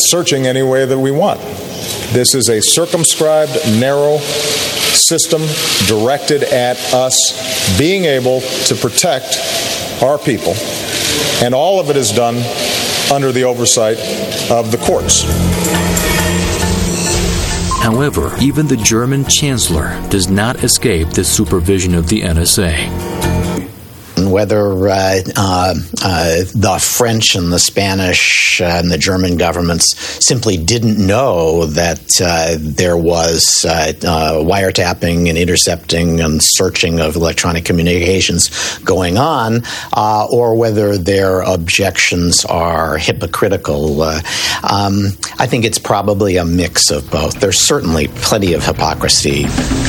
searching any way that we want. This is a circumscribed, narrow system directed at us being able to protect our people, and all of it is done under the oversight of the courts. However, even the German Chancellor does not escape the supervision of the NSA. Whether the French and the Spanish and the German governments simply didn't know that there was wiretapping and intercepting and searching of electronic communications going on, or whether their objections are hypocritical. I think it's probably a mix of both. There's certainly plenty of hypocrisy.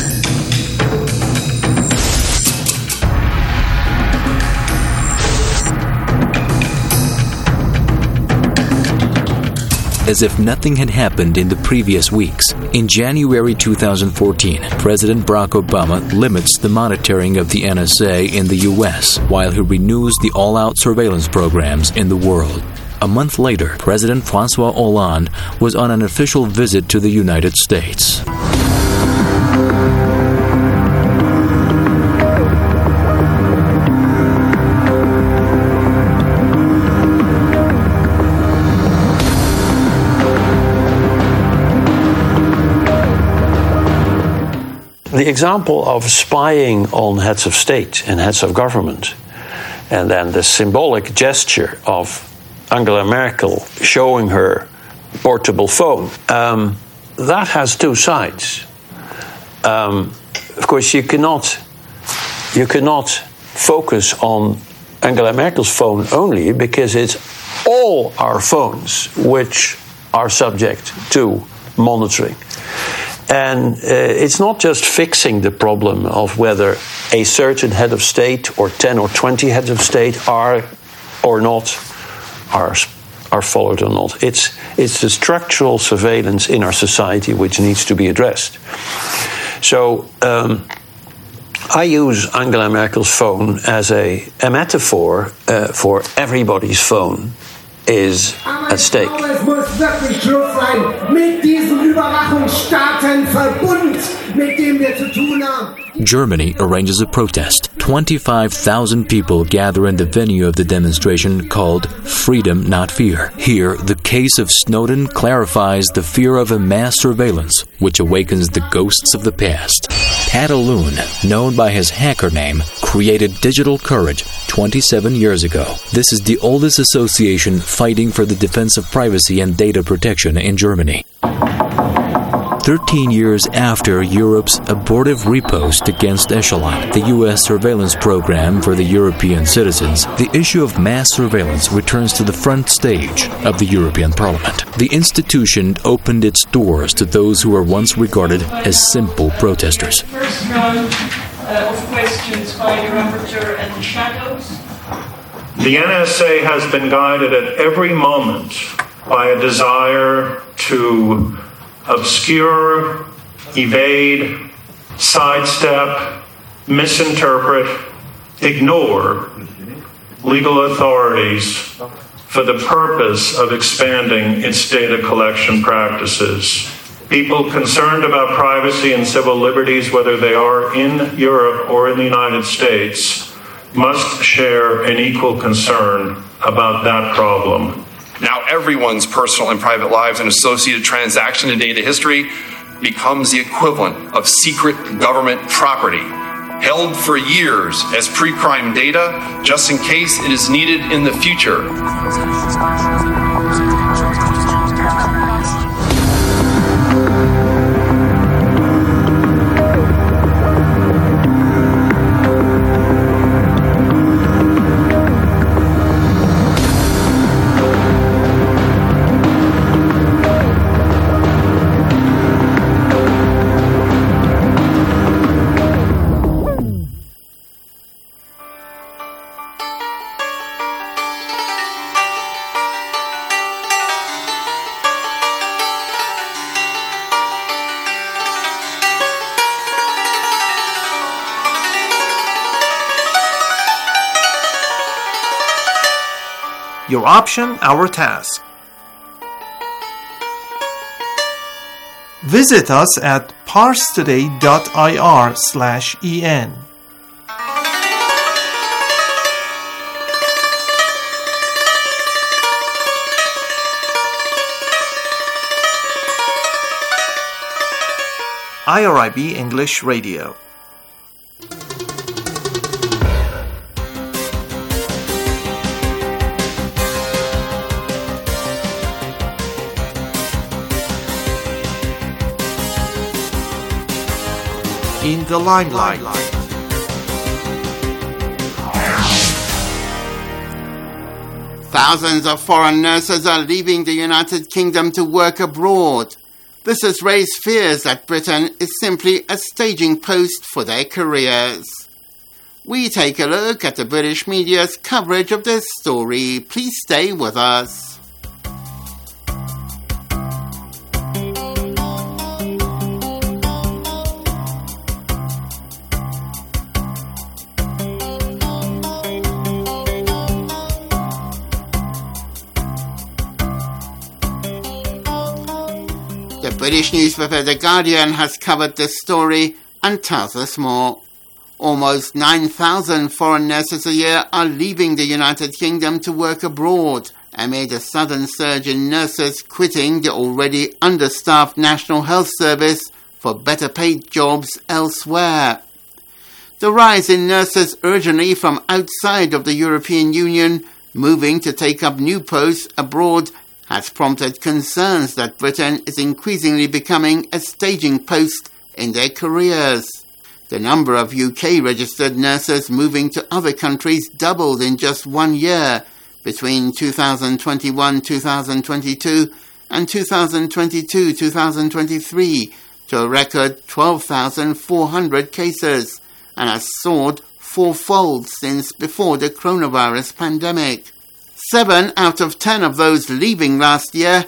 As if nothing had happened in the previous weeks, in January 2014, President Barack Obama limits the monitoring of the NSA in the U.S., while he renews the all-out surveillance programs in the world. A month later, President François Hollande was on an official visit to the United States. The example of spying on heads of state and heads of government, and then the symbolic gesture of Angela Merkel showing her portable phone, that has two sides. Of course, you cannot focus on Angela Merkel's phone only, because it's all our phones which are subject to monitoring. And it's not just fixing the problem of whether a certain head of state or 10 or 20 heads of state are followed or not. It's the structural surveillance in our society which needs to be addressed. So I use Angela Merkel's phone as a metaphor for everybody's phone is at stake. Es muss wirklich Schluss sein mit diesem Überwachungsstaatenverbund, mit dem wir zu tun haben. Germany arranges a protest. 25,000 people gather in the venue of the demonstration called Freedom Not Fear. Here, the case of Snowden clarifies the fear of a mass surveillance, which awakens the ghosts of the past. Pantaloon, known by his hacker name, created Digital Courage 27 years ago. This is the oldest association fighting for the defense of privacy and data protection in Germany. 13 years after Europe's abortive riposte against Echelon, the U.S. surveillance program for the European citizens, the issue of mass surveillance returns to the front stage of the European Parliament. The institution opened its doors to those who were once regarded as simple protesters. First round of questions by the rapporteur and the shadows. The NSA has been guided at every moment by a desire to obscure, evade, sidestep, misinterpret, ignore legal authorities for the purpose of expanding its data collection practices. People concerned about privacy and civil liberties, whether they are in Europe or in the United States, must share an equal concern about that problem. Now everyone's personal and private lives and associated transaction and data history becomes the equivalent of secret government property, held for years as pre-crime data, just in case it is needed in the future. Your option, our task. Visit us at parstoday.ir/en. IRIB English Radio. In the limelight. Thousands of foreign nurses are leaving the United Kingdom to work abroad. This has raised fears that Britain is simply a staging post for their careers. We take a look at the British media's coverage of this story. Please stay with us. The British newspaper The Guardian has covered this story and tells us more. Almost 9,000 foreign nurses a year are leaving the United Kingdom to work abroad amid a sudden surge in nurses quitting the already understaffed National Health Service for better paid jobs elsewhere. The rise in nurses originally from outside of the European Union moving to take up new posts abroad has prompted concerns that Britain is increasingly becoming a staging post in their careers. The number of UK-registered nurses moving to other countries doubled in just 1 year between 2021-2022 and 2022-2023 to a record 12,400 cases and has soared fourfold since before the coronavirus pandemic. 7 out of 10 of those leaving last year,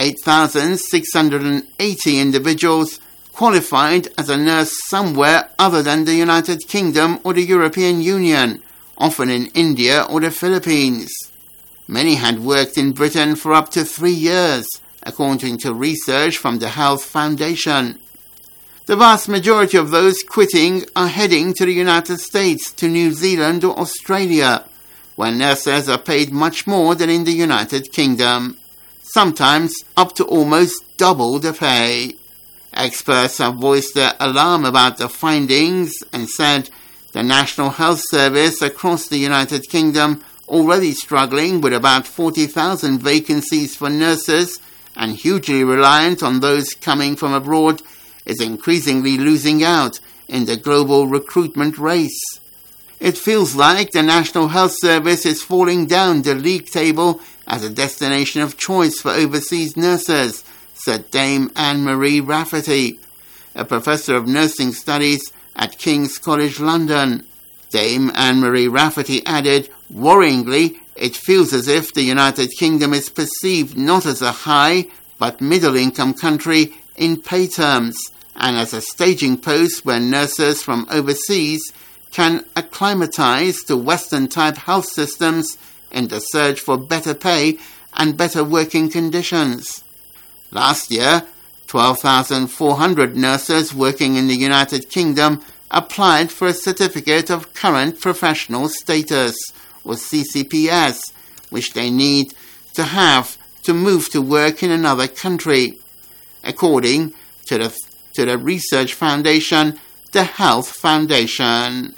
8,680 individuals, qualified as a nurse somewhere other than the United Kingdom or the European Union, often in India or the Philippines. Many had worked in Britain for up to 3 years, according to research from the Health Foundation. The vast majority of those quitting are heading to the United States, to New Zealand or Australia, where nurses are paid much more than in the United Kingdom, sometimes up to almost double the pay. Experts have voiced their alarm about the findings and said the National Health Service across the United Kingdom, already struggling with about 40,000 vacancies for nurses and hugely reliant on those coming from abroad, is increasingly losing out in the global recruitment race. It feels like the National Health Service is falling down the league table as a destination of choice for overseas nurses, said Dame Anne-Marie Rafferty, a professor of nursing studies at King's College London. Dame Anne-Marie Rafferty added, worryingly, it feels as if the United Kingdom is perceived not as a high but middle-income country in pay terms, and as a staging post where nurses from overseas can acclimatise to Western-type health systems in the search for better pay and better working conditions. Last year, 12,400 nurses working in the United Kingdom applied for a Certificate of Current Professional Status, or CCPS, which they need to have to move to work in another country, according to the research foundation, the Health Foundation.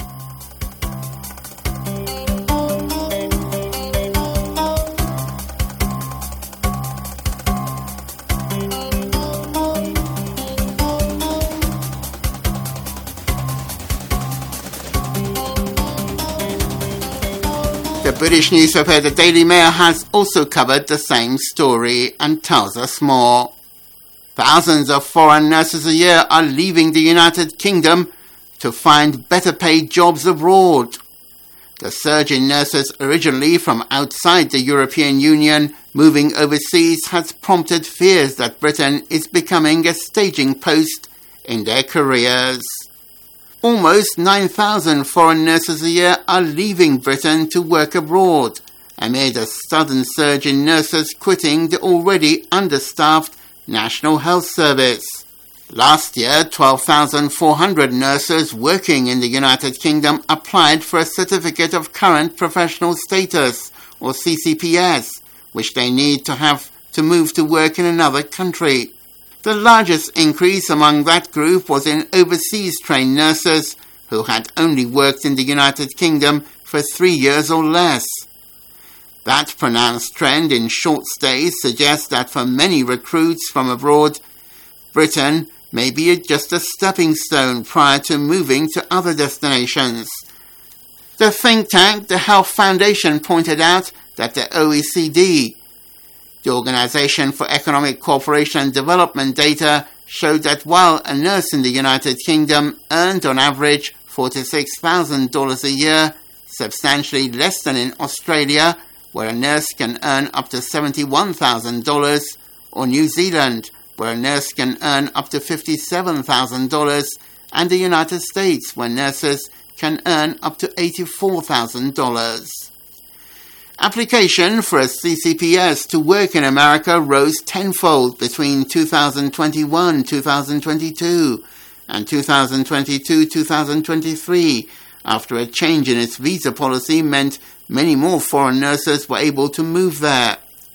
The British newspaper The Daily Mail has also covered the same story and tells us more. Thousands of foreign nurses a year are leaving the United Kingdom to find better paid jobs abroad. The surge in nurses originally from outside the European Union moving overseas has prompted fears that Britain is becoming a staging post in their careers. Almost 9,000 foreign nurses a year are leaving Britain to work abroad, amid a sudden surge in nurses quitting the already understaffed National Health Service. Last year, 12,400 nurses working in the United Kingdom applied for a Certificate of Current Professional Status, or CCPS, which they need to have to move to work in another country. The largest increase among that group was in overseas-trained nurses who had only worked in the United Kingdom for 3 years or less. That pronounced trend in short stays suggests that for many recruits from abroad, Britain may be just a stepping stone prior to moving to other destinations. The think tank, the Health Foundation, pointed out that the OECD, the Organization for Economic Cooperation and Development, data showed that while a nurse in the United Kingdom earned on average $46,000 a year, substantially less than in Australia, where a nurse can earn up to $71,000, or New Zealand, where a nurse can earn up to $57,000, and the United States, where nurses can earn up to $84,000. Application for a CCPS to work in America rose tenfold between 2021-2022 and 2022-2023, after a change in its visa policy meant many more foreign nurses were able to move there.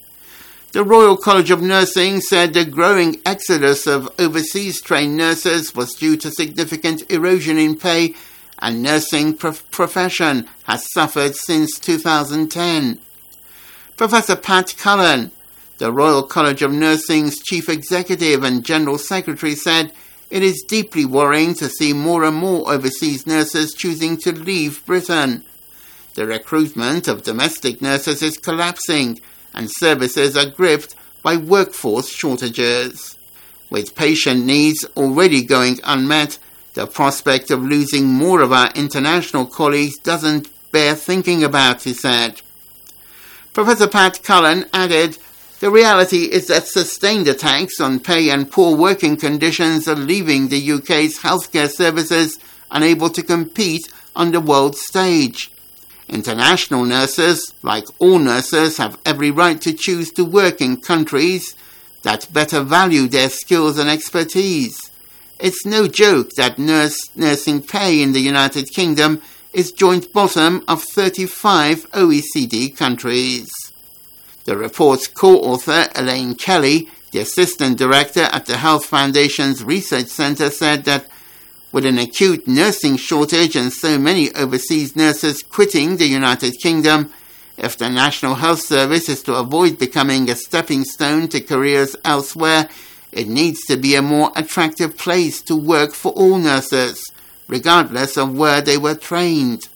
The Royal College of Nursing said the growing exodus of overseas-trained nurses was due to significant erosion in pay, and nursing profession has suffered since 2010. Professor Pat Cullen, the Royal College of Nursing's Chief Executive and General Secretary, said it is deeply worrying to see more and more overseas nurses choosing to leave Britain. The recruitment of domestic nurses is collapsing, and services are gripped by workforce shortages. With patient needs already going unmet, the prospect of losing more of our international colleagues doesn't bear thinking about, he said. Professor Pat Cullen added, the reality is that sustained attacks on pay and poor working conditions are leaving the UK's healthcare services unable to compete on the world stage. International nurses, like all nurses, have every right to choose to work in countries that better value their skills and expertise. It's no joke that nursing pay in the United Kingdom is joint bottom of 35 OECD countries. The report's co-author, Elaine Kelly, the assistant director at the Health Foundation's Research Centre, said that with an acute nursing shortage and so many overseas nurses quitting the United Kingdom, if the National Health Service is to avoid becoming a stepping stone to careers elsewhere, it needs to be a more attractive place to work for all nurses, regardless of where they were trained.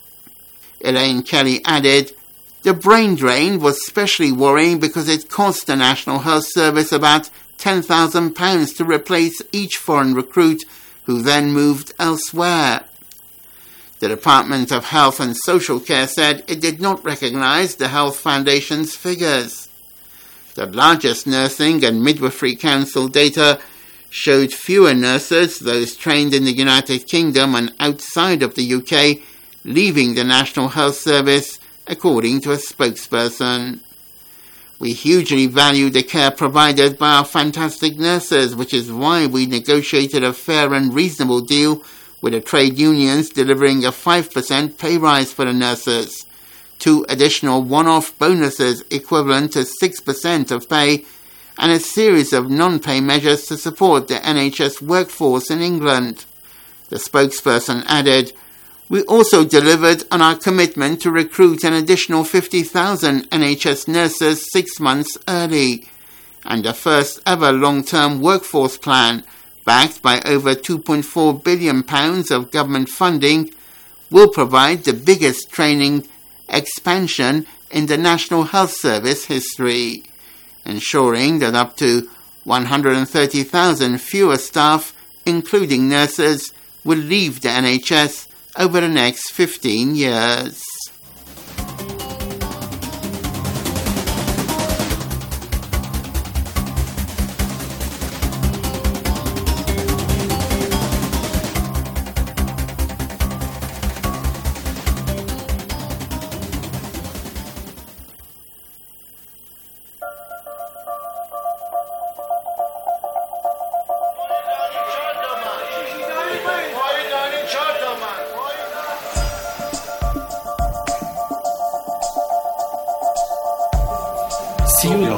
Elaine Kelly added, the brain drain was especially worrying because it cost the National Health Service about £10,000 to replace each foreign recruit who then moved elsewhere. The Department of Health and Social Care said it did not recognise the Health Foundation's figures. The largest Nursing and Midwifery Council data showed fewer nurses, those trained in the United Kingdom and outside of the UK, leaving the National Health Service, according to a spokesperson. We hugely value the care provided by our fantastic nurses, which is why we negotiated a fair and reasonable deal with the trade unions, delivering a 5% pay rise for the nurses, 2 additional one-off bonuses equivalent to 6% of pay, and a series of non-pay measures to support the NHS workforce in England. The spokesperson added, we also delivered on our commitment to recruit an additional 50,000 NHS nurses 6 months early, and the first ever long-term workforce plan, backed by over £2.4 billion of government funding, will provide the biggest training expansion in the National Health Service history, ensuring that up to 130,000 fewer staff, including nurses, will leave the NHS over the next 15 years.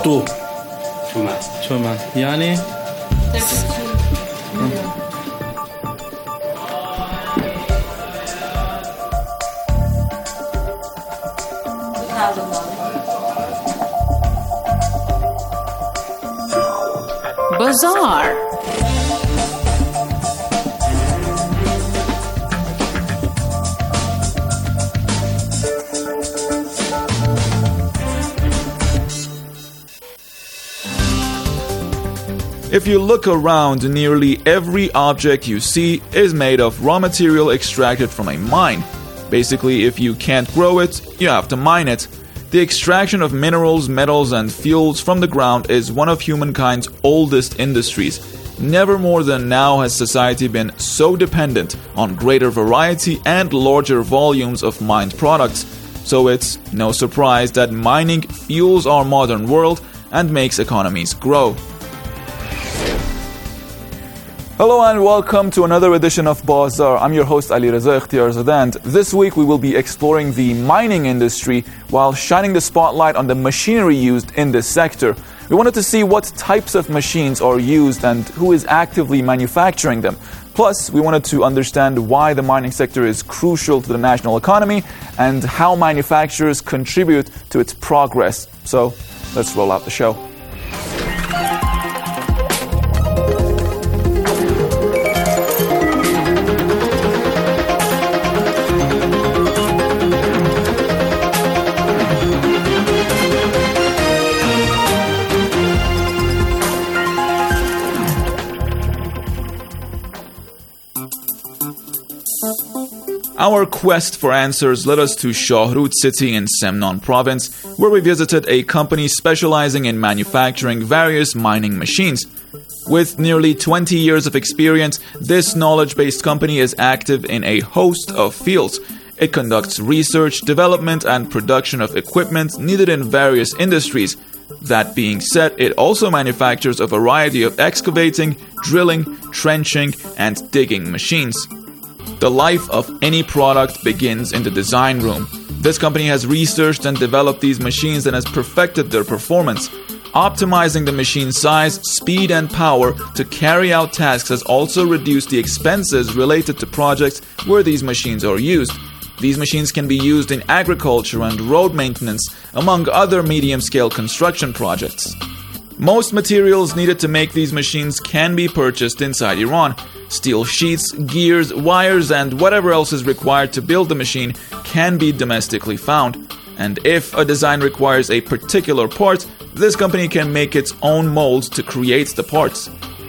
تو تومن یعنی Bazaar. If you look around, nearly every object you see is made of raw material extracted from a mine. Basically, if you can't grow it, you have to mine it. The extraction of minerals, metals, and fuels from the ground is one of humankind's oldest industries. Never more than now has society been so dependent on greater variety and larger volumes of mined products. So it's no surprise that mining fuels our modern world and makes economies grow. Hello and welcome to another edition of Bazaar. I'm your host Ali Reza Ikhtiarzadeh, and this week we will be exploring the mining industry while shining the spotlight on the machinery used in this sector. We wanted to see what types of machines are used and who is actively manufacturing them. Plus, we wanted to understand why the mining sector is crucial to the national economy and how manufacturers contribute to its progress. So, let's roll out the show. Our quest for answers led us to Shahrud city in Semnan province, where we visited a company specializing in manufacturing various mining machines. With nearly 20 years of experience, this knowledge-based company is active in a host of fields. It conducts research, development, and production of equipment needed in various industries. That being said, it also manufactures a variety of excavating, drilling, trenching, and digging machines. The life of any product begins in the design room. This company has researched and developed these machines and has perfected their performance. Optimizing the machine size, speed, and power to carry out tasks has also reduced the expenses related to projects where these machines are used. These machines can be used in agriculture and road maintenance, among other medium-scale construction projects. Most materials needed to make these machines can be purchased inside Iran. Steel sheets, gears, wires, and whatever else is required to build the machine can be domestically found. And if a design requires a particular part, this company can make its own molds to create the parts.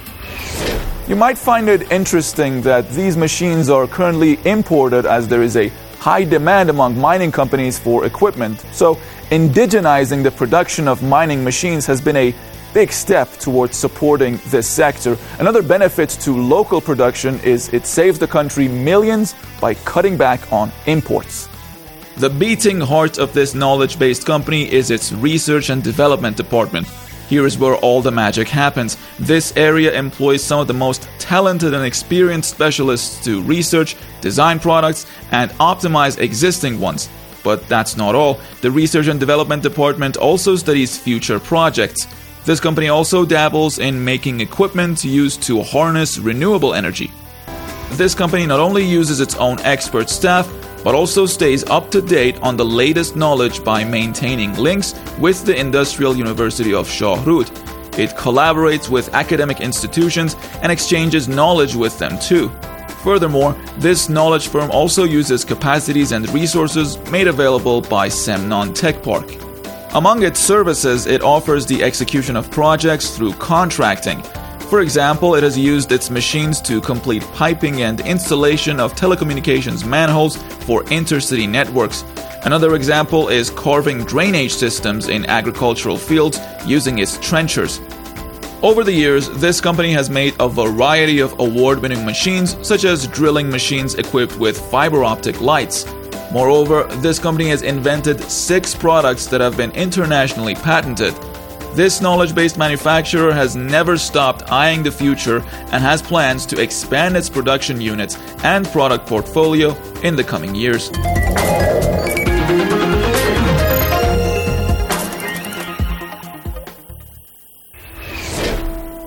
You might find it interesting that these machines are currently imported as there is a high demand among mining companies for equipment. So, indigenizing the production of mining machines has been a big step towards supporting this sector. Another benefit to local production is it saves the country millions by cutting back on imports. The beating heart of this knowledge-based company is its research and development department. Here is where all the magic happens. This area employs some of the most talented and experienced specialists to research, design products, and optimize existing ones. But that's not all. The research and development department also studies future projects. This company also dabbles in making equipment used to harness renewable energy. This company not only uses its own expert staff, but also stays up to date on the latest knowledge by maintaining links with the Industrial University of Shahrud. It collaborates with academic institutions and exchanges knowledge with them too. Furthermore, this knowledge firm also uses capacities and resources made available by Semnan Tech Park. Among its services, it offers the execution of projects through contracting. For example, it has used its machines to complete piping and installation of telecommunications manholes for intercity networks. Another example is carving drainage systems in agricultural fields using its trenchers. Over the years, this company has made a variety of award-winning machines, such as drilling machines equipped with fiber optic lights. Moreover, this company has invented 6 products that have been internationally patented. This knowledge-based manufacturer has never stopped eyeing the future and has plans to expand its production units and product portfolio in the coming years.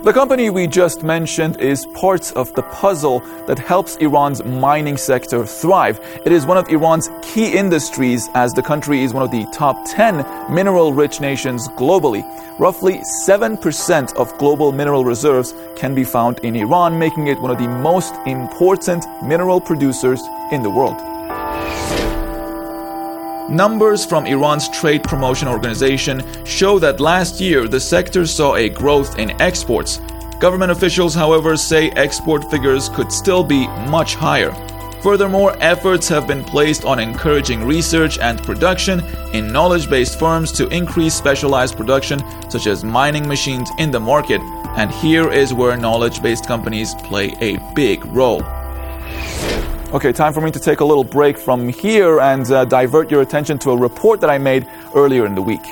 The company we just mentioned is part of the puzzle that helps Iran's mining sector thrive. It is one of Iran's key industries, as the country is one of the top 10 mineral-rich nations globally. Roughly 7% of global mineral reserves can be found in Iran, making it one of the most important mineral producers in the world. Numbers from Iran's Trade Promotion Organization show that last year the sector saw a growth in exports. Government officials, however, say export figures could still be much higher. Furthermore, efforts have been placed on encouraging research and production in knowledge-based firms to increase specialized production, such as mining machines, in the market. And here is where knowledge-based companies play a big role. Okay, time for me to take a little break from here and divert your attention to a report that I made earlier in the week.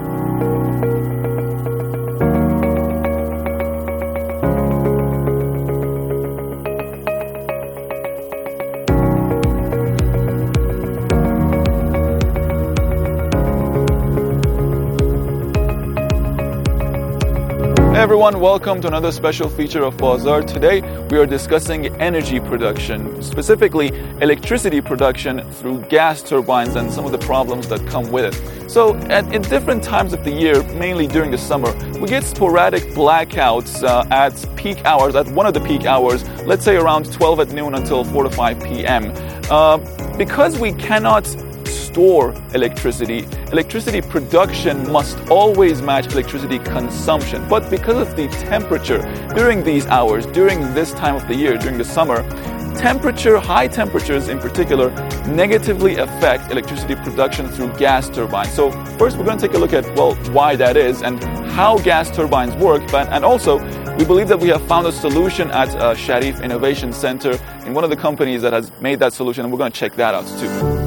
Hey everyone, welcome to another special feature of Bazaar. Today we are discussing energy production, specifically electricity production through gas turbines and some of the problems that come with it. So at different times of the year, mainly during the summer, we get sporadic blackouts at peak hours, at one of the peak hours, let's say around 12 at noon until 4 to 5 p.m. Because we cannot store electricity production must always match electricity consumption. But because of the temperature during these hours, during this time of the year, during the summer, high temperatures in particular, negatively affect electricity production through gas turbines. So first we're going to take a look at, why that is and how gas turbines work, and also we believe that we have found a solution at Sharif Innovation Center in one of the companies that has made that solution, and we're going to check that out too.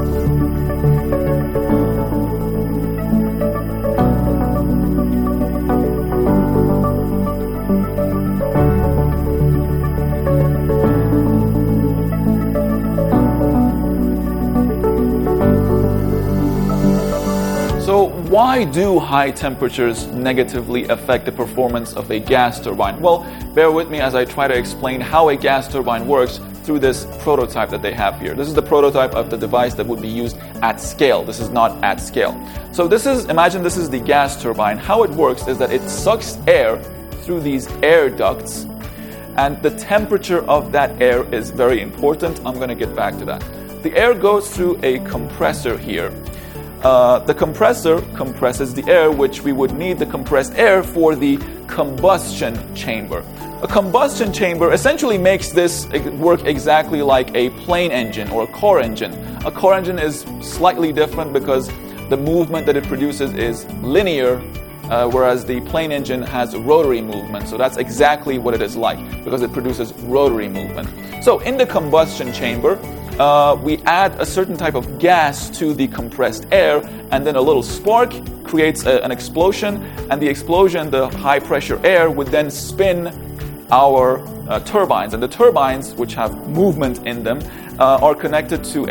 Why do high temperatures negatively affect the performance of a gas turbine? Well, bear with me as I try to explain how a gas turbine works through this prototype that they have here. This is the prototype of the device that would be used at scale. This is not at scale. So imagine this is the gas turbine. How it works is that it sucks air through these air ducts, and the temperature of that air is very important. I'm going to get back to that. The air goes through a compressor here. The compressor compresses the air, which we would need the compressed air for the combustion chamber. A combustion chamber essentially makes this work exactly like a plane engine or a car engine. A car engine is slightly different because the movement that it produces is linear, whereas the plane engine has rotary movement. So that's exactly what it is like, because it produces rotary movement. So in the combustion chamber, we add a certain type of gas to the compressed air, and then a little spark creates an explosion, and the explosion, the high pressure air, would then spin our turbines. And the turbines, which have movement in them, are connected to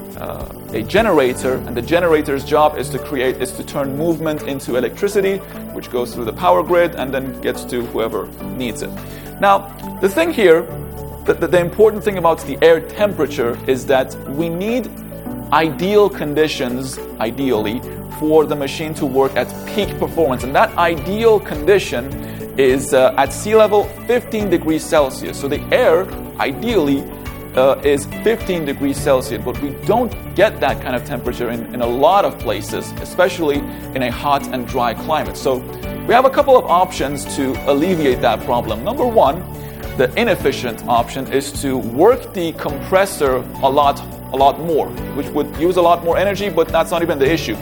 a generator, and the generator's job is to turn movement into electricity, which goes through the power grid and then gets to whoever needs it. Now, the thing here, the important thing about the air temperature is that we need ideal conditions, ideally, for the machine to work at peak performance. And that ideal condition is at sea level 15 degrees Celsius. So the air, ideally, is 15 degrees Celsius, but we don't get that kind of temperature in a lot of places, especially in a hot and dry climate. So we have a couple of options to alleviate that problem. Number one, the inefficient option is to work the compressor a lot more, which would use a lot more energy, but that's not even the issue.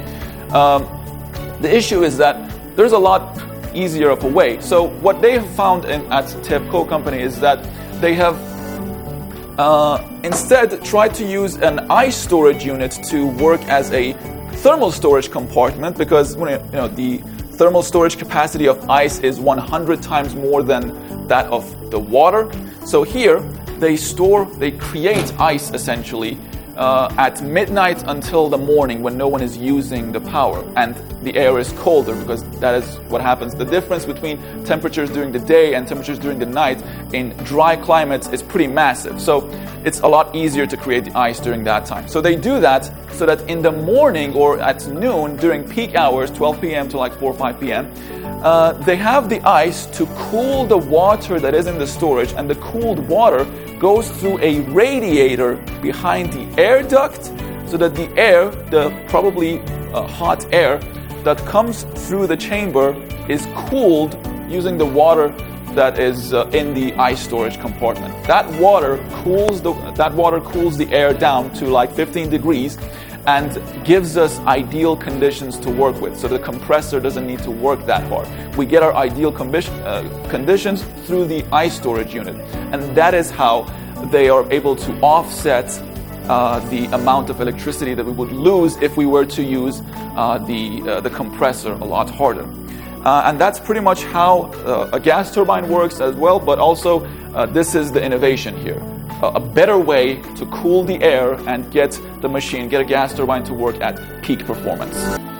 The issue is that there's a lot easier of a way. So what they have found at TEPCO company is that they have instead tried to use an ice storage unit to work as a thermal storage compartment, because the thermal storage capacity of ice is 100 times more than that of the water. So here they create ice essentially at midnight until the morning when no one is using the power and the air is colder, because that is what happens. The difference between temperatures during the day and temperatures during the night in dry climates is pretty massive. So it's a lot easier to create the ice during that time. So they do that so that in the morning or at noon during peak hours, 12 p.m. to like 4 or 5 p.m., they have the ice to cool the water that is in the storage, and the cooled water goes through a radiator behind the air duct so that the air, the probably hot air that comes through the chamber, is cooled using the water that is in the ice storage compartment. That water cools the air down to like 15 degrees and gives us ideal conditions to work with, so the compressor doesn't need to work that hard. We get our ideal conditions through the ice storage unit, and that is how they are able to offset the amount of electricity that we would lose if we were to use the compressor a lot harder. And that's pretty much how a gas turbine works as well, but also this is the innovation here. A better way to cool the air and get a gas turbine to work at peak performance.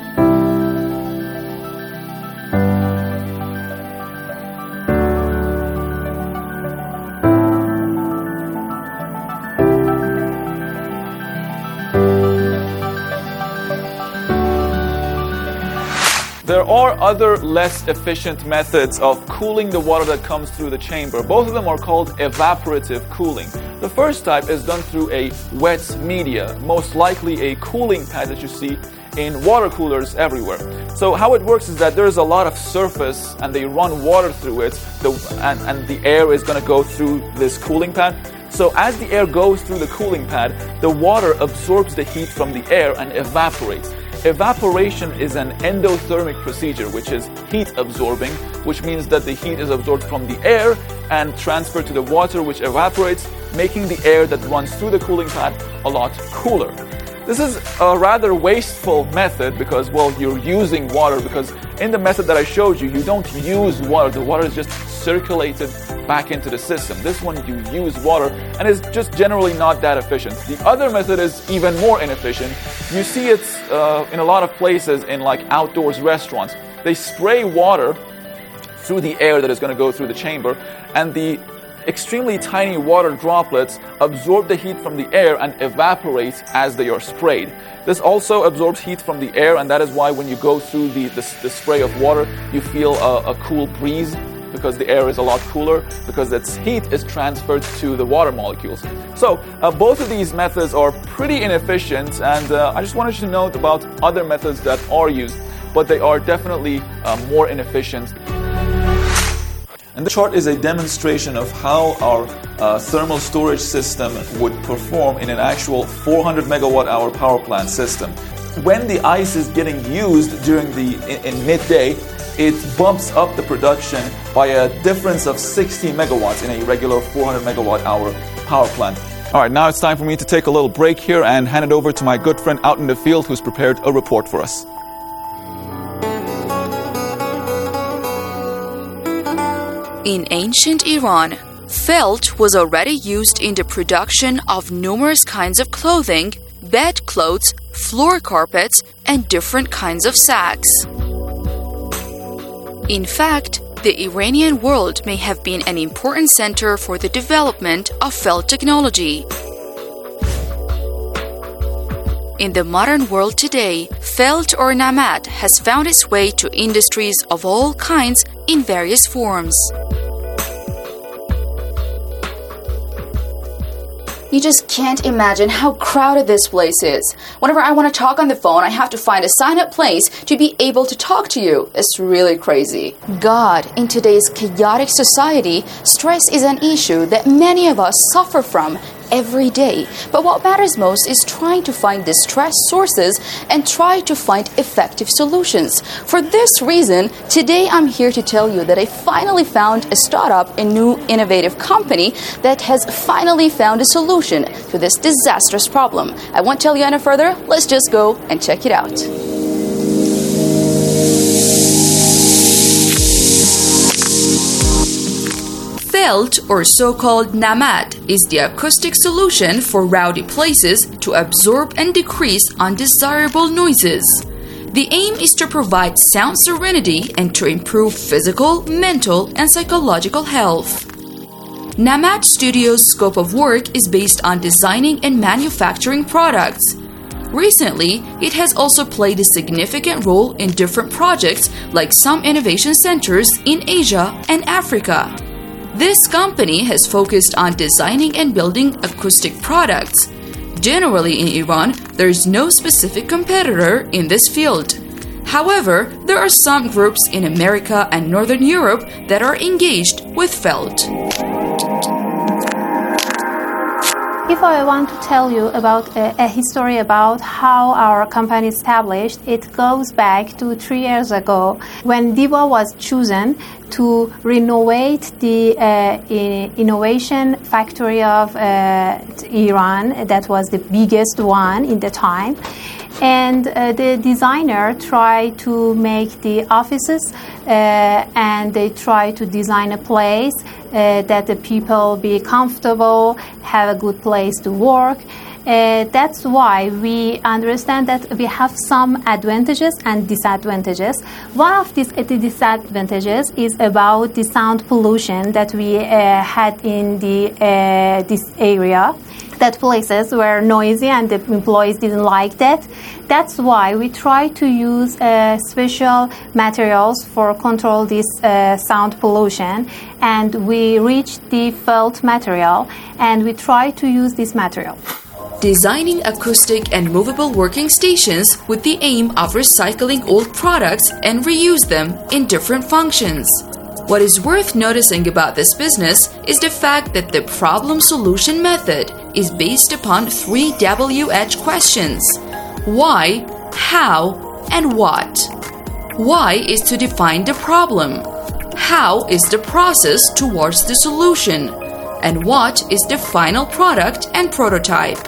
There are other less efficient methods of cooling the water that comes through the chamber. Both of them are called evaporative cooling. The first type is done through a wet media, most likely a cooling pad that you see in water coolers everywhere. So how it works is that there's a lot of surface and they run water through it, and the air is going to go through this cooling pad. So as the air goes through the cooling pad, the water absorbs the heat from the air and evaporates. Evaporation is an endothermic procedure, which is heat absorbing, which means that the heat is absorbed from the air and transferred to the water, which evaporates, making the air that runs through the cooling pad a lot cooler. This is a rather wasteful method because, well, you're using water, because in the method that I showed you, you don't use water. The water is just circulated back into the system. This one, you use water, and is just generally not that efficient. The other method is even more inefficient. You see it in a lot of places in like outdoors restaurants. They spray water through the air that is going to go through the chamber, and the extremely tiny water droplets absorb the heat from the air and evaporate as they are sprayed. This also absorbs heat from the air, and that is why when you go through the spray of water, you feel a cool breeze, because the air is a lot cooler, because its heat is transferred to the water molecules. So both of these methods are pretty inefficient, and I just wanted you to note about other methods that are used, but they are definitely more inefficient. And the chart is a demonstration of how our thermal storage system would perform in an actual 400 megawatt hour power plant system. When the ice is getting used in midday, it bumps up the production by a difference of 60 megawatts in a regular 400 megawatt hour power plant. All right, now it's time for me to take a little break here and hand it over to my good friend out in the field who's prepared a report for us. In ancient Iran, felt was already used in the production of numerous kinds of clothing, bedclothes, floor carpets, and different kinds of sacks. In fact, the Iranian world may have been an important center for the development of felt technology. In the modern world today, felt or namat has found its way to industries of all kinds in various forms. You just can't imagine how crowded this place is. Whenever I want to talk on the phone, I have to find a sign-up place to be able to talk to you. It's really crazy. God, in today's chaotic society, stress is an issue that many of us suffer from every day. But what matters most is trying to find the stress sources and try to find effective solutions. For this reason, today I'm here to tell you that I finally found a startup, a new innovative company that has finally found a solution to this disastrous problem. I won't tell you any further. Let's just go and check it out. Felt, or so-called NAMAT, is the acoustic solution for rowdy places to absorb and decrease undesirable noises. The aim is to provide sound serenity and to improve physical, mental, and psychological health. NAMAT Studio's scope of work is based on designing and manufacturing products. Recently, it has also played a significant role in different projects like some innovation centers in Asia and Africa. This company has focused on designing and building acoustic products. Generally in Iran, there is no specific competitor in this field. However, there are some groups in America and Northern Europe that are engaged with Felt. If I want to tell you about a history about how our company established, it goes back to 3 years ago when DIVA was chosen to renovate the innovation factory of Iran. That was the biggest one in the time. And the designer tried to make the offices and they tried to design a place that the people be comfortable, have a good place to work. That's why we understand that we have some advantages and disadvantages. One of these disadvantages is about the sound pollution that we had in this area. That places were noisy and the employees didn't like that. That's why we try to use special materials for control this sound pollution, and we reached the Felt material and we try to use this material. Designing acoustic and movable working stations with the aim of recycling old products and reuse them in different functions. What is worth noticing about this business is the fact that the problem-solution method is based upon 3 WH questions: why, how, and what. Why is to define the problem. How is the process towards the solution. And what is the final product and prototype.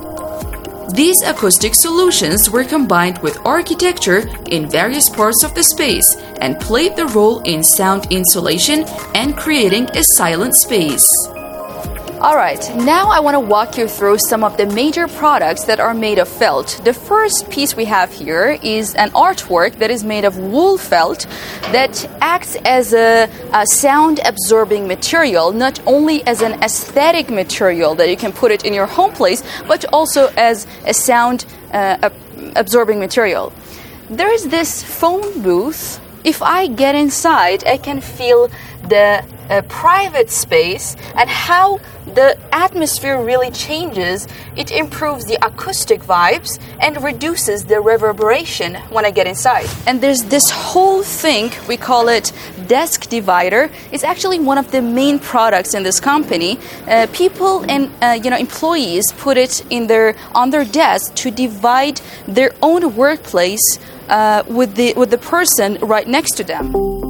These acoustic solutions were combined with architecture in various parts of the space and played the role in sound insulation and creating a silent space. Alright, now I want to walk you through some of the major products that are made of felt. The first piece we have here is an artwork that is made of wool felt that acts as a sound-absorbing material, not only as an aesthetic material that you can put it in your home place, but also as a sound-absorbing material. There is this phone booth. If I get inside, I can feel the private space and how the atmosphere really changes. It improves the acoustic vibes and reduces the reverberation when I get inside. And there's this whole thing, we call it desk divider. It's actually one of the main products in this company. People and employees put it on their desk to divide their own workplace with the person right next to them.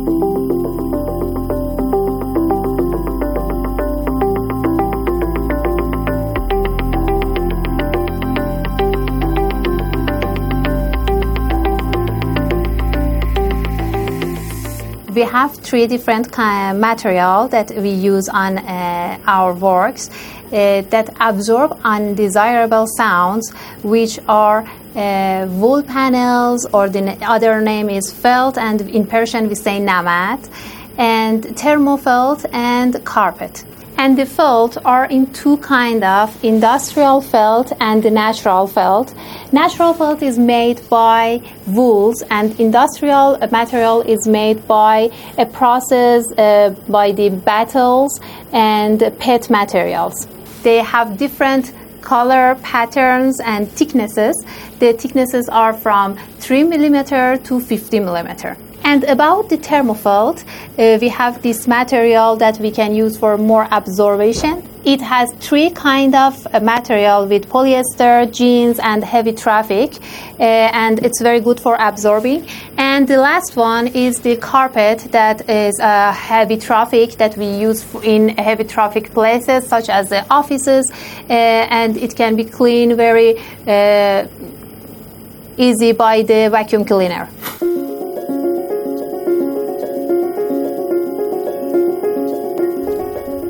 We have 3 different materials that we use on our works that absorb undesirable sounds, which are wool panels, or the other name is felt, and in Persian we say namat, and thermofelt and carpet. And the felt are in 2 kinds of industrial felt and the natural felt. Natural felt is made by wools, and industrial material is made by a process by the battles and PET materials. They have different color patterns and thicknesses. The thicknesses are from 3 millimeter to 50 millimeter. And about the thermofelt, we have this material that we can use for more absorption. It has 3 kinds of material with polyester, jeans, and heavy traffic, and it's very good for absorbing. And the last one is the carpet, that is heavy traffic that we use in heavy traffic places such as the offices, and it can be cleaned very easy by the vacuum cleaner.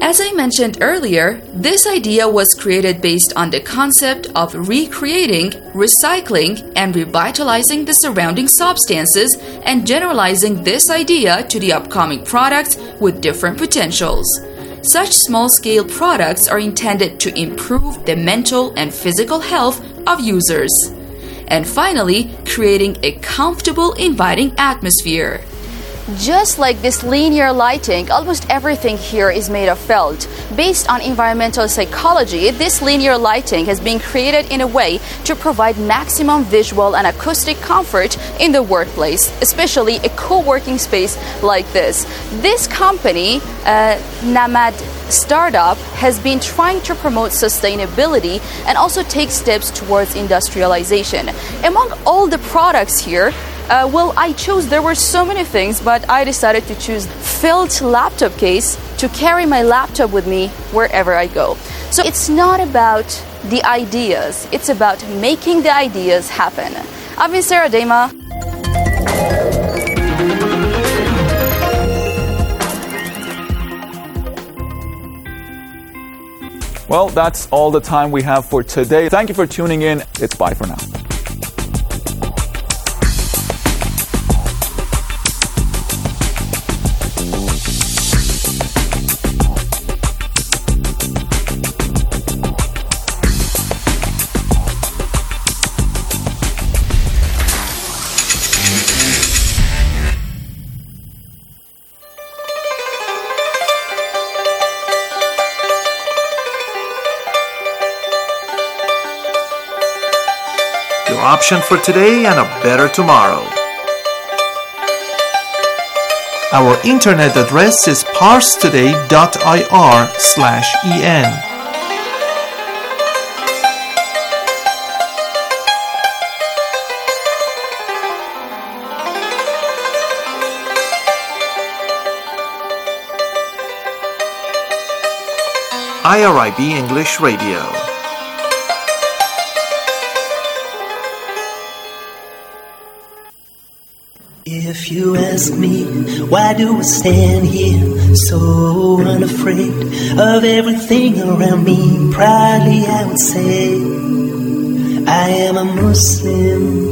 As I mentioned earlier, this idea was created based on the concept of recreating, recycling, and revitalizing the surrounding substances and generalizing this idea to the upcoming products with different potentials. Such small-scale products are intended to improve the mental and physical health of users. And finally, creating a comfortable, inviting atmosphere. Just like this linear lighting, almost everything here is made of felt. Based on environmental psychology, this linear lighting has been created in a way to provide maximum visual and acoustic comfort in the workplace, especially a co-working space like this. This company, Namad Startup, has been trying to promote sustainability and also take steps towards industrialization. Among all the products here, there were so many things, but I decided to choose felt laptop case to carry my laptop with me wherever I go. So it's not about the ideas, it's about making the ideas happen. I've been Sarah Dema. Well, that's all the time we have for today. Thank you for tuning in. It's bye for now. Option for today and a better tomorrow. Our internet address is parstoday.ir/en. IRIB English Radio. If you ask me, why do I stand here so unafraid of everything around me? Proudly I would say, I am a Muslim.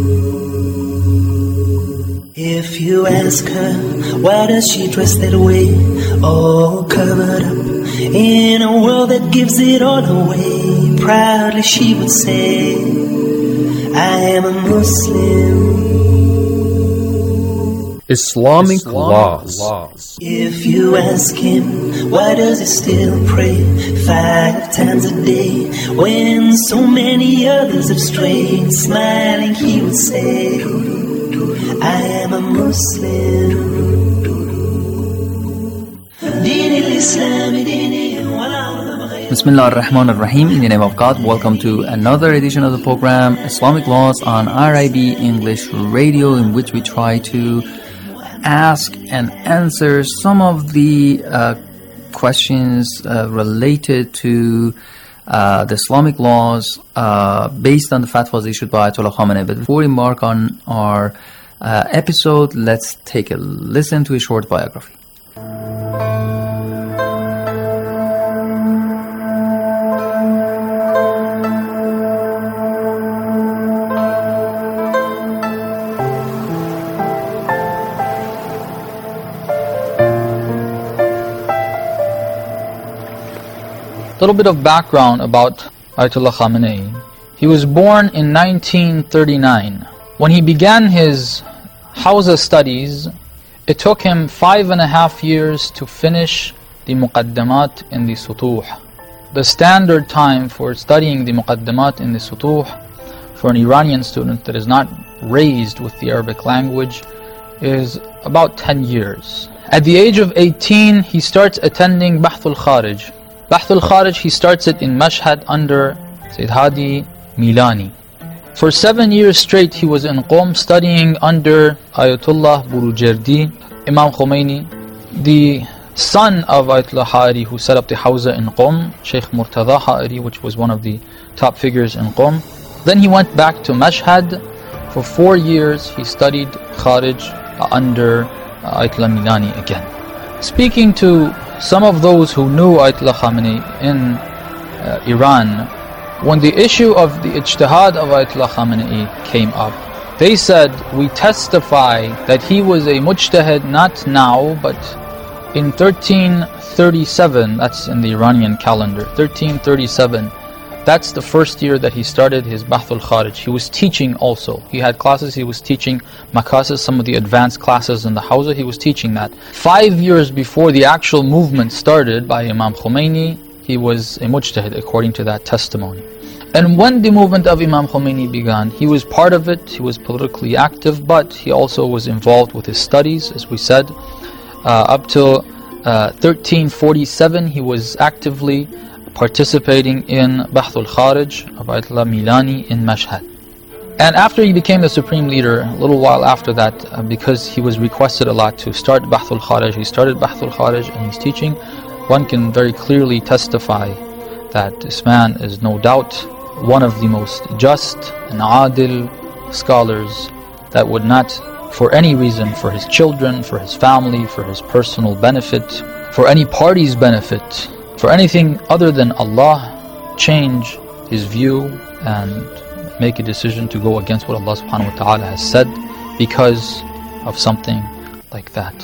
If you ask her, why does she dress that way, all covered up in a world that gives it all away? Proudly she would say, I am a Muslim. Islamic laws. If you ask him, why does he still pray 5 times a day when so many others have strayed? Smiling he would say, I am a Muslim. Bismillah ar-Rahman ar-Rahim. In the name of God, welcome to another edition of the program Islamic Laws on RIB English Radio, in which we try to ask and answer some of the questions related to the Islamic laws based on the fatwas issued by Ayatollah Khamenei. But before we embark on our episode, let's take a listen to a short biography. A little bit of background about Ayatollah Khamenei. He was born in 1939. When he began his Hawza studies, it took him 5.5 years to finish the Muqaddamat in the Sutuh. The standard time for studying the Muqaddamat in the Sutuh for an Iranian student that is not raised with the Arabic language is about 10 years. At the age of 18, he starts attending Bahthul Kharij. Bahthul Kharij, he starts it in Mashhad under Sayyid Hadi Milani. For 7 years straight, he was in Qom studying under Ayatollah Burujerdi, Imam Khomeini, the son of Ayatollah Ha'ari, who set up the Hawza in Qom, Sheikh Murtada Ha'ari, which was one of the top figures in Qom. Then he went back to Mashhad. For 4 years, he studied Kharij under Ayatollah Milani again. Speaking to some of those who knew Ayatollah Khamenei in Iran, when the issue of the ijtihad of Ayatollah Khamenei came up, they said, we testify that he was a mujtahid not now, but in 1337, that's in the Iranian calendar, 1337, that's the first year that he started his Bahthul Kharij. He was teaching also. He had classes, he was teaching Makasis, some of the advanced classes in the Hawza, he was teaching that. 5 years before the actual movement started by Imam Khomeini, he was a mujtahid according to that testimony. And when the movement of Imam Khomeini began, he was part of it, he was politically active, but he also was involved with his studies, as we said. Up till 1347, he was actively participating in Bahthul Kharij of Ayatollah Milani in Mashhad. And after he became the supreme leader, a little while after that, because he was requested a lot to start Bahthul Kharij, he started Bahthul Kharij and he's teaching. One can very clearly testify that this man is no doubt one of the most just and adil scholars that would not, for any reason, for his children, for his family, for his personal benefit, for any party's benefit, for anything other than Allah, change his view and make a decision to go against what Allah subhanahu wa ta'ala has said because of something like that.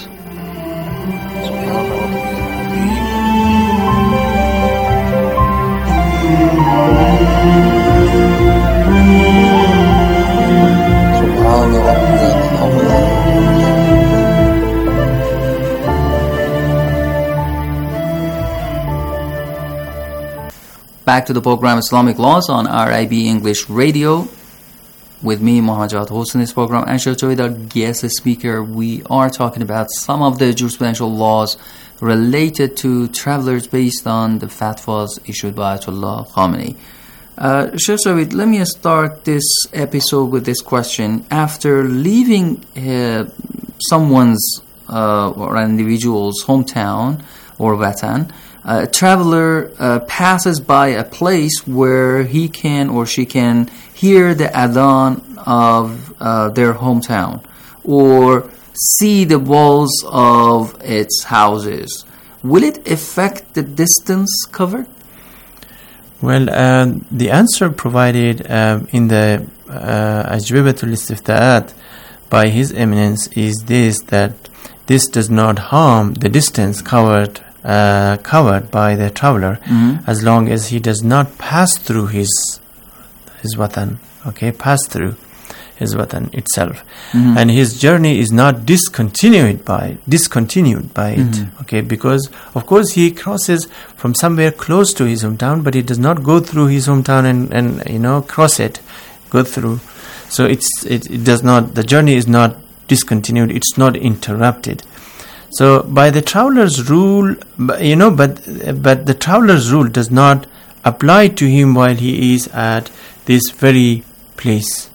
Back to the program Islamic Laws on RIB English Radio with me, Muhammad Jawad Hossein. This program, and with our guest speaker, we are talking about some of the jurisprudential laws related to travelers based on the fatwas issued by Ayatollah Khamenei. Sheikh Saweed, let me start this episode with this question. After leaving someone's or an individual's hometown or watan, a traveler passes by a place where he can or she can hear the adhan of their hometown or see the walls of its houses. Will it affect the distance covered? Well, the answer provided in the Ajwibatul Istifta'at by His Eminence is this, that this does not harm the distance covered by the traveler, as long as he does not pass through his watan, pass through his watan itself, and his journey is not discontinued by it, because of course he crosses from somewhere close to his hometown, but he does not go through his hometown and cross it, go through. So it does not. The journey is not discontinued. It's not interrupted. So by the traveler's rule, but the traveler's rule does not apply to him while he is at this very place.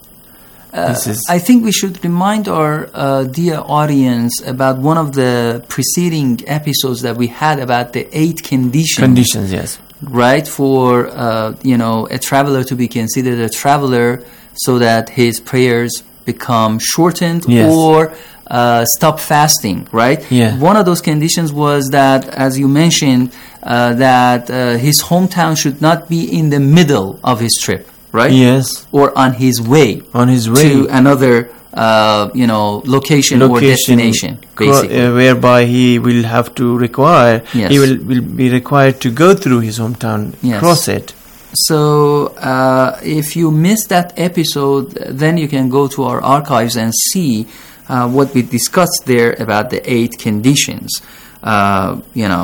I think we should remind our dear audience about one of the preceding episodes that we had about the 8 conditions. Conditions, yes. Right, for a traveler to be considered a traveler, so that his prayers become shortened, yes, or stop fasting, right? Yeah. One of those conditions was that, as you mentioned, that his hometown should not be in the middle of his trip, right? Yes. Or on his way to another, location or destination, basically. Whereby he will have to yes, he will be required to go through his hometown, yes, cross it. So if you missed that episode, then you can go to our archives and see what we discussed there about the 8 conditions. Well,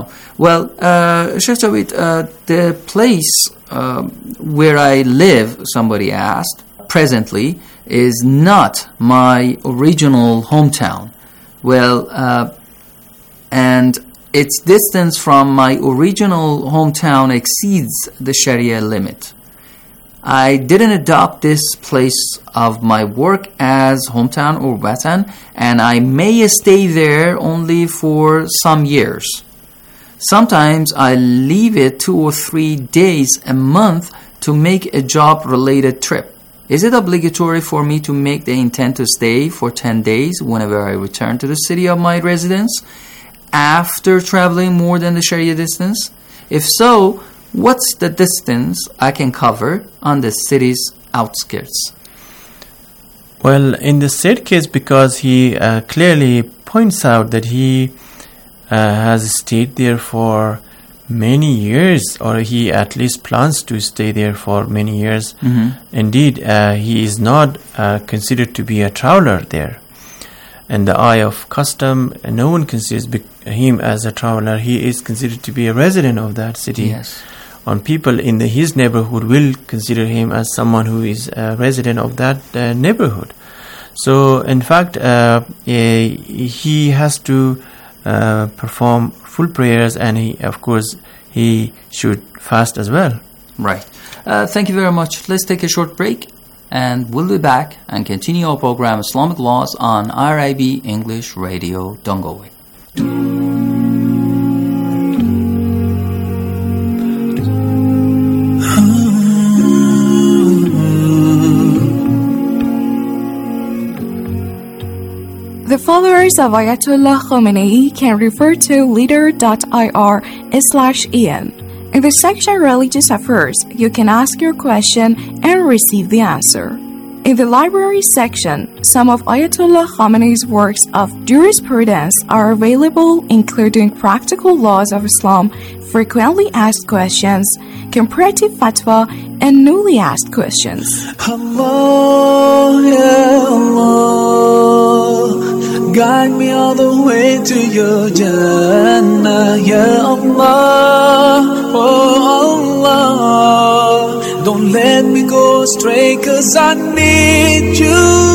Sheikh Saweed, the place where I live, somebody asked, presently is not my original hometown. Well, and its distance from my original hometown exceeds the Sharia limit. I didn't adopt this place of my work as hometown or watan, and I may stay there only for some years. Sometimes I leave it 2 or 3 days a month to make a job-related trip. Is it obligatory for me to make the intent to stay for 10 days whenever I return to the city of my residence? after traveling more than the Sharia distance? If so, what's the distance I can cover on the city's outskirts? Well, in the said case, because he clearly points out that he has stayed there for many years, or he at least plans to stay there for many years. Indeed, he is not considered to be a traveler there. In the eye of custom, no one considers him as a traveler. He is considered to be a resident of that city. Yes. And people in his neighborhood will consider him as someone who is a resident of that neighborhood. So, in fact, he has to perform full prayers, and he should fast as well. Right. Thank you very much. Let's take a short break, and we'll be back and continue our program Islamic Laws on IRIB English Radio. Don't go away. The followers of Ayatollah Khomeini can refer to leader.ir/en. In the section Religious Affairs, you can ask your question and receive the answer. In the Library section, some of Ayatollah Khomeini's works of jurisprudence are available, including Practical Laws of Islam, Frequently Asked Questions, Comparative Fatwa, and Newly Asked Questions. Allah, ya Allah, guide me all the way to your Jannah, ya Allah, oh Allah, don't let me go astray, 'cause I need you.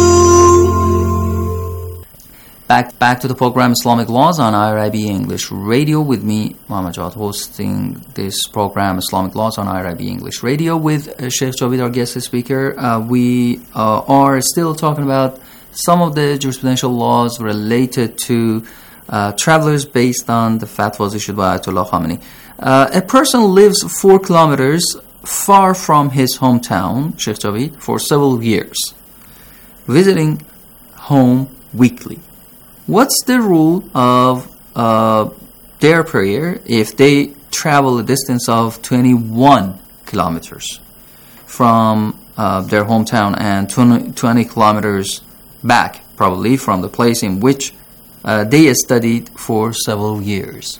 Back to the program Islamic Laws on IRIB English Radio with me, Muhammad Jawad, hosting this program Islamic Laws on IRIB English Radio with Sheikh Javid, our guest speaker. We are still talking about some of the jurisprudential laws related to travelers based on the fatwas issued by Ayatollah Khomeini. A person lives 4 kilometers far from his hometown, Sheikh Javid, for several years, visiting home weekly. What's the rule of their prayer if they travel a distance of 21 kilometers from their hometown and 20 kilometers back, probably from the place in which they studied for several years?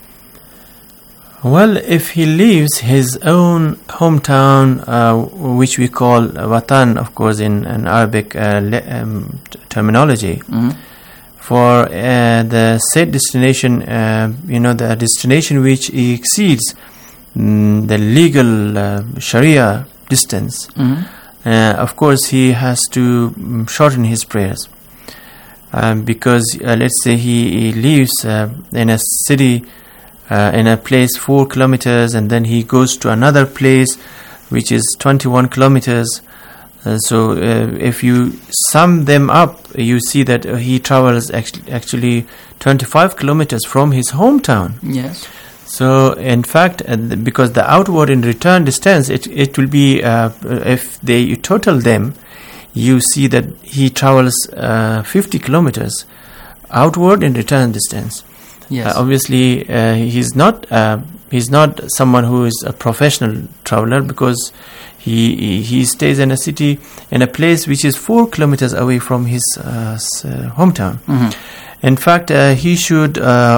Well, if he leaves his own hometown, which we call Watan, of course, in Arabic terminology, for the said destination, the destination which exceeds the legal Sharia distance, of course, he has to shorten his prayers. Because, let's say he lives in a city, in a place 4 kilometers, and then he goes to another place which is 21 kilometers. So if you sum them up, you see that he travels actually 25 kilometers from his hometown. Yes. So in fact, because the outward and return distance, it will be, if you total them, you see that he travels 50 kilometers outward and return distance. Yes. Obviously, he's not someone who is a professional traveler, because he stays in a city, in a place which is 4 kilometers away from his hometown. In fact, he should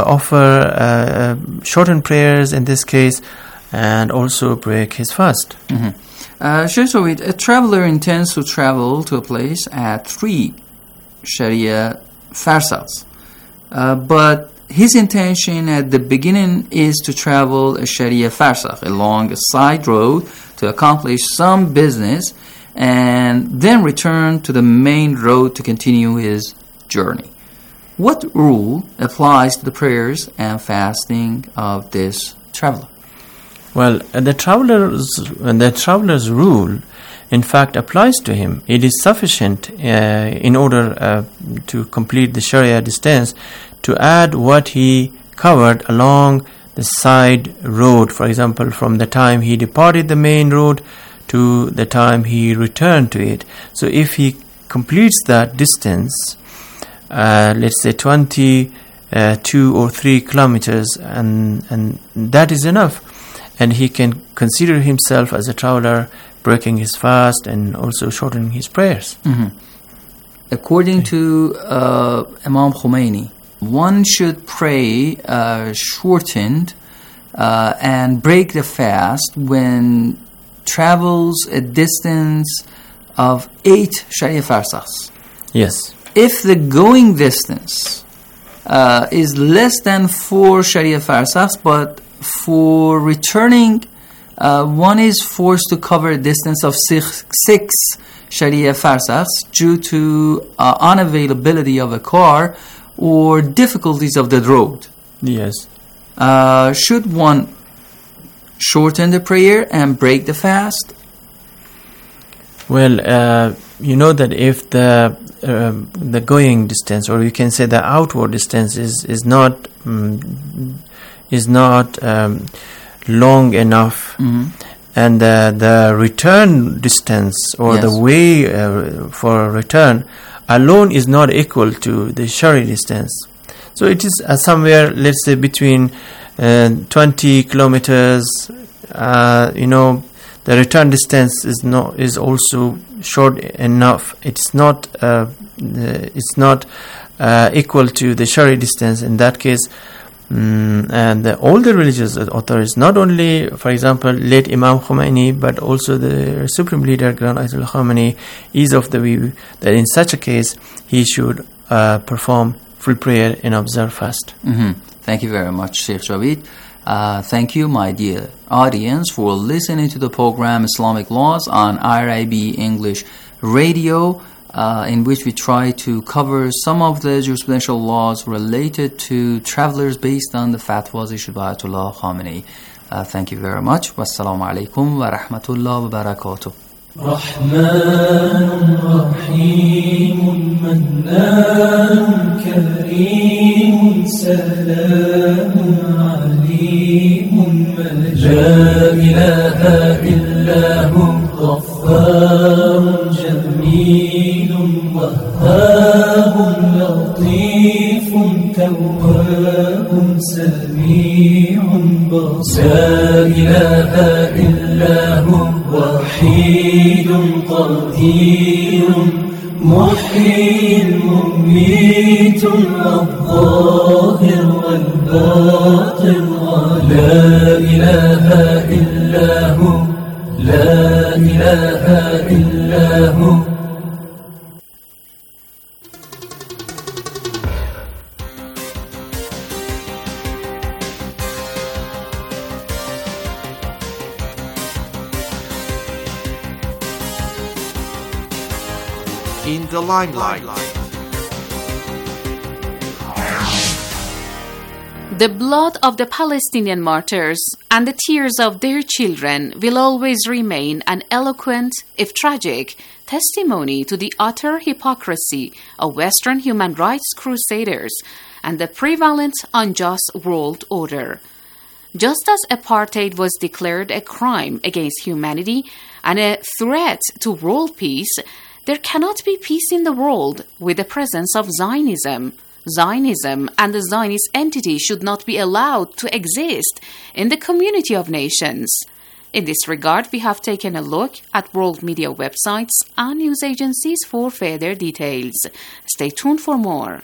offer shortened prayers in this case, and also break his fast. So a traveler intends to travel to a place at 3 Sharia farsakhs, but his intention at the beginning is to travel a Sharia farsakh along a side road to accomplish some business, and then return to the main road to continue his journey. What rule applies to the prayers and fasting of this traveler? Well, the traveler's rule, in fact, applies to him. It is sufficient in order to complete the Sharia distance to add what he covered along the side road. For example, from the time he departed the main road to the time he returned to it. So if he completes that distance, let's say 20 2 or 3 kilometers, and that is enough. And he can consider himself as a traveler, breaking his fast and also shortening his prayers. Mm-hmm. According to Imam Khomeini, one should pray shortened and break the fast when travels a distance of 8 Sharia farsakhs. Yes. If the going distance is less than 4 Sharia farsakhs, but for returning, one is forced to cover a distance of 6 Sharia farsakhs due to unavailability of a car or difficulties of the road. Yes. Should one shorten the prayer and break the fast? Well, you know that if the going distance, or you can say the outward distance, is not long enough, mm-hmm. and the return distance or Yes. the way for return alone is not equal to the Sharia distance. So it is somewhere, let's say, between 20 kilometers. The return distance is also short enough. It's not equal to the Sharia distance. In that case, and all the religious authorities, not only, for example, late Imam Khomeini, but also the Supreme Leader, Grand Ayatollah Khamenei, is of the view that in such a case he should perform full prayer and observe fast. Mm-hmm. Thank you very much, Sheikh Javid. Thank you, my dear audience, for listening to the program Islamic Laws on IRIB English Radio, in which we try to cover some of the jurisprudential laws related to travelers based on the fatwas issued by Ayatollah Khamenei. Thank you very much. Wassalamu alaikum wa rahmatullah wa barakatuh. رحمن رحيم منان كريم سلام عليم لا إله إلا هو غفار جميل وهاب لطيف تواب سميع بصير لا إله إلا هو وحيد قدير محيي مميت الظاهر والباطن لا إله إلا هو لا إله إلا هو. In the limelight. The blood of the Palestinian martyrs and the tears of their children will always remain an eloquent, if tragic, testimony to the utter hypocrisy of Western human rights crusaders and the prevalent unjust world order. Just as apartheid was declared a crime against humanity and a threat to world peace, there cannot be peace in the world with the presence of Zionism. Zionism and the Zionist entity should not be allowed to exist in the community of nations. In this regard, we have taken a look at world media websites and news agencies for further details. Stay tuned for more.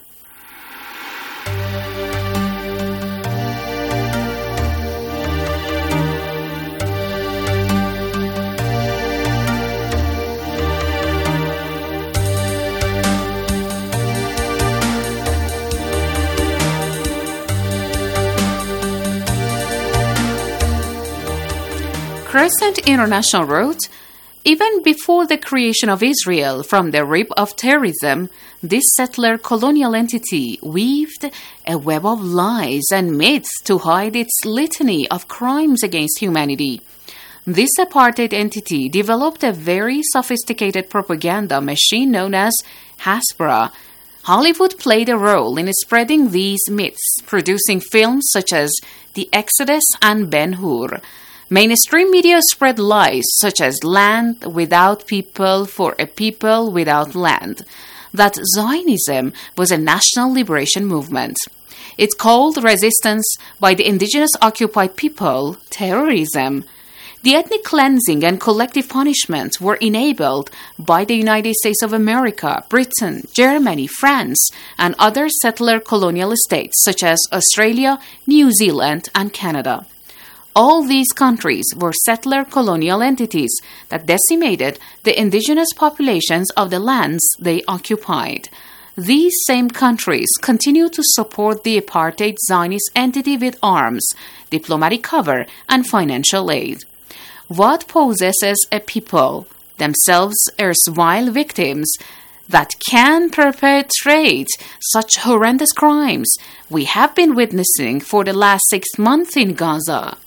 Crescent International wrote, even before the creation of Israel from the rib of terrorism, this settler colonial entity weaved a web of lies and myths to hide its litany of crimes against humanity. This apartheid entity developed a very sophisticated propaganda machine known as Hasbara. Hollywood played a role in spreading these myths, producing films such as The Exodus and Ben-Hur. Mainstream media spread lies such as land without people for a people without land, that Zionism was a national liberation movement. It called resistance by the indigenous occupied people terrorism. The ethnic cleansing and collective punishment were enabled by the United States of America, Britain, Germany, France, and other settler colonial states such as Australia, New Zealand, and Canada. All these countries were settler colonial entities that decimated the indigenous populations of the lands they occupied. These same countries continue to support the apartheid Zionist entity with arms, diplomatic cover, and financial aid. What possesses a people, themselves erstwhile victims, that can perpetrate such horrendous crimes we have been witnessing for the last 6 months in Gaza?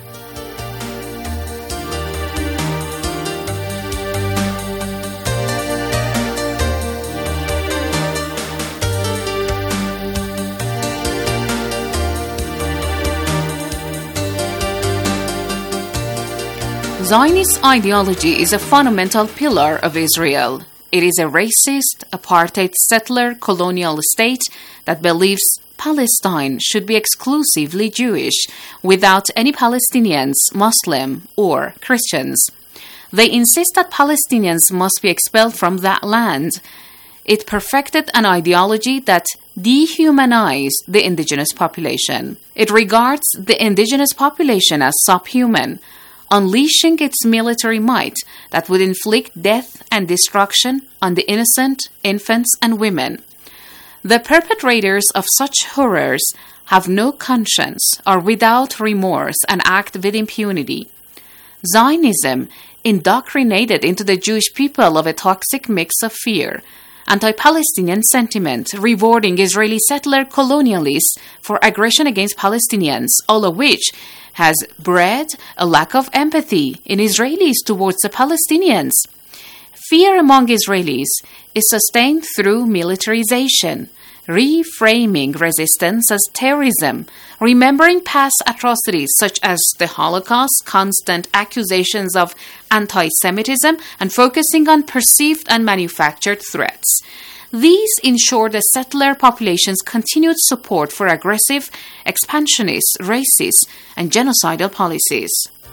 Zionist ideology is a fundamental pillar of Israel. It is a racist, apartheid settler colonial state that believes Palestine should be exclusively Jewish, without any Palestinians, Muslim, or Christians. They insist that Palestinians must be expelled from that land. It perfected an ideology that dehumanized the indigenous population. It regards the indigenous population as subhuman, unleashing its military might that would inflict death and destruction on the innocent, infants, and women. The perpetrators of such horrors have no conscience, are without remorse, and act with impunity. Zionism indoctrinated into the Jewish people of a toxic mix of fear, anti-Palestinian sentiment, rewarding Israeli settler colonialists for aggression against Palestinians, all of which has bred a lack of empathy in Israelis towards the Palestinians. Fear among Israelis is sustained through militarization, reframing resistance as terrorism, remembering past atrocities such as the Holocaust, constant accusations of anti-Semitism, and focusing on perceived and manufactured threats. These ensure the settler population's continued support for aggressive, expansionist, racist, and genocidal policies.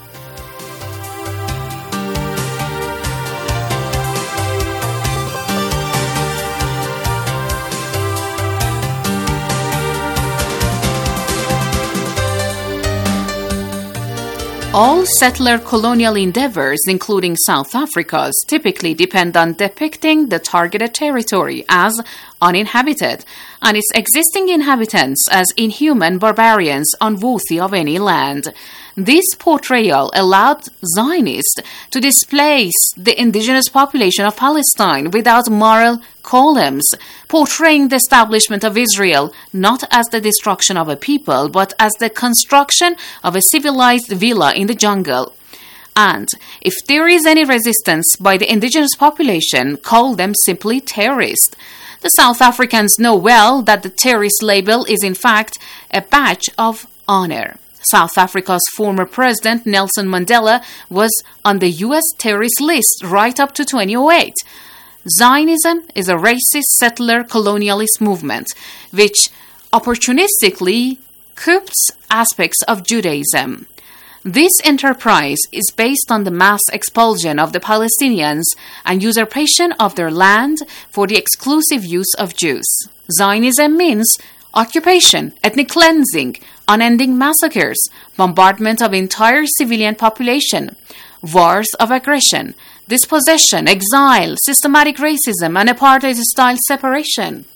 All settler colonial endeavors, including South Africa's, typically depend on depicting the targeted territory as uninhabited and its existing inhabitants as inhuman barbarians unworthy of any land. This portrayal allowed Zionists to displace the indigenous population of Palestine without moral columns, portraying the establishment of Israel not as the destruction of a people, but as the construction of a civilized villa in the jungle. And if there is any resistance by the indigenous population, call them simply terrorists. The South Africans know well that the terrorist label is in fact a badge of honor. South Africa's former president, Nelson Mandela, was on the U.S. terrorist list right up to 2008. Zionism is a racist settler colonialist movement which opportunistically coops aspects of Judaism. This enterprise is based on the mass expulsion of the Palestinians and usurpation of their land for the exclusive use of Jews. Zionism means occupation, ethnic cleansing, unending massacres, bombardment of entire civilian population, wars of aggression, dispossession, exile, systematic racism, and apartheid-style separation.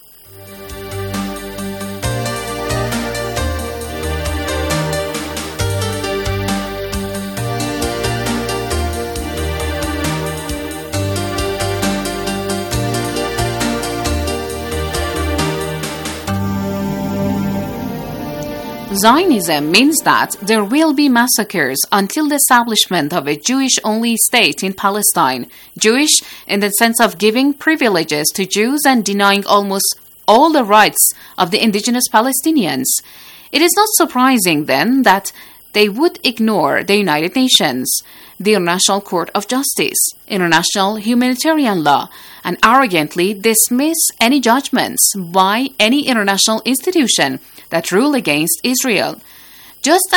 Zionism means that there will be massacres until the establishment of a Jewish-only state in Palestine. Jewish in the sense of giving privileges to Jews and denying almost all the rights of the indigenous Palestinians. It is not surprising, then, that they would ignore the United Nations, the International Court of Justice, international humanitarian law, and arrogantly dismiss any judgments by any international institution that rule against Israel. Just